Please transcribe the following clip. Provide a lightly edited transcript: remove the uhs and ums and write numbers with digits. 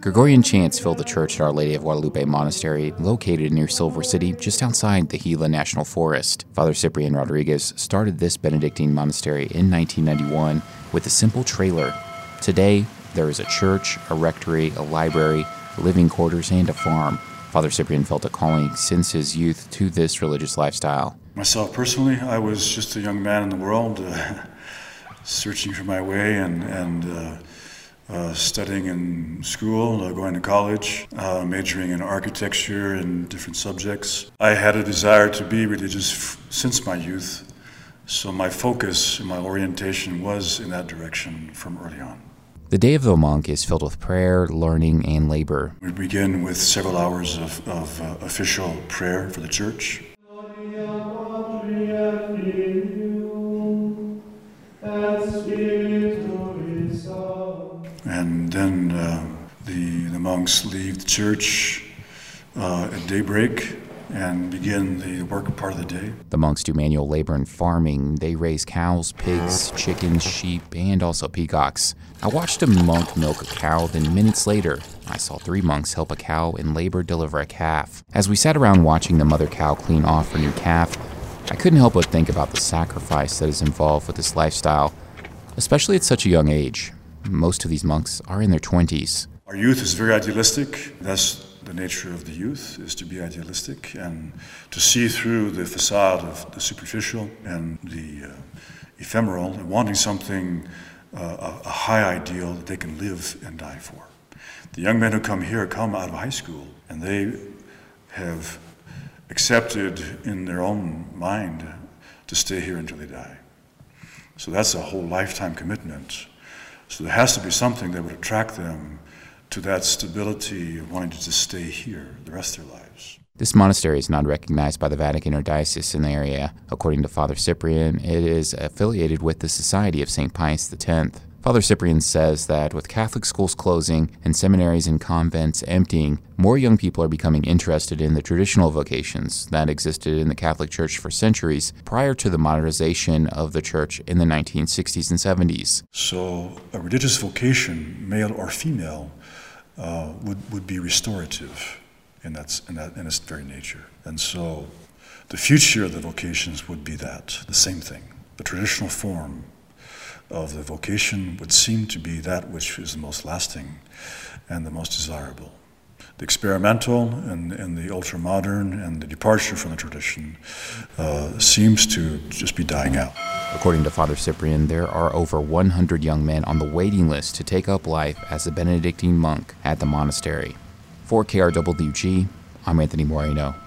Gregorian chants fill the church at Our Lady of Guadalupe Monastery, located near Silver City, just outside the Gila National Forest. Father Cyprian Rodriguez started this Benedictine monastery in 1991 with a simple trailer. Today, there is a church, a rectory, a library, living quarters, and a farm. Father Cyprian felt a calling since his youth to this religious lifestyle. Myself personally, I was just a young man in the world, searching for my way and studying in school, going to college, majoring in architecture and different subjects. I had a desire to be religious since my youth, so my focus and my orientation was in that direction from early on. The Day of the Monk is filled with prayer, learning, and labor. We begin with several hours of official prayer for the church. And then the monks leave the church at daybreak and begin the work part of the day. The monks do manual labor in farming. They raise cows, pigs, chickens, sheep, and also peacocks. I watched a monk milk a cow, then minutes later, I saw 3 monks help a cow in labor deliver a calf. As we sat around watching the mother cow clean off her new calf, I couldn't help but think about the sacrifice that is involved with this lifestyle, especially at such a young age. Most of these monks are in their 20s. Our youth is very idealistic. That's the nature of the youth, is to be idealistic and to see through the facade of the superficial and the ephemeral, and wanting something, a high ideal that they can live and die for. The young men who come here come out of high school, and they have accepted in their own mind to stay here until they die. So that's a whole lifetime commitment. So there has to be something that would attract them to that stability of wanting to just stay here the rest of their lives. This monastery is not recognized by the Vatican or diocese in the area. According to Father Cyprian, it is affiliated with the Society of St. Pius X. Father Cyprian says that with Catholic schools closing and seminaries and convents emptying, more young people are becoming interested in the traditional vocations that existed in the Catholic Church for centuries prior to the modernization of the Church in the 1960s and 70s. So a religious vocation, male or female, would be restorative in its very nature. And so the future of the vocations would be that, the same thing. The traditional form of the vocation would seem to be that which is the most lasting and the most desirable. The experimental and the ultra-modern and the departure from the tradition seems to just be dying out. According to Father Cyprian, there are over 100 young men on the waiting list to take up life as a Benedictine monk at the monastery. For KRWG, I'm Anthony Moreno.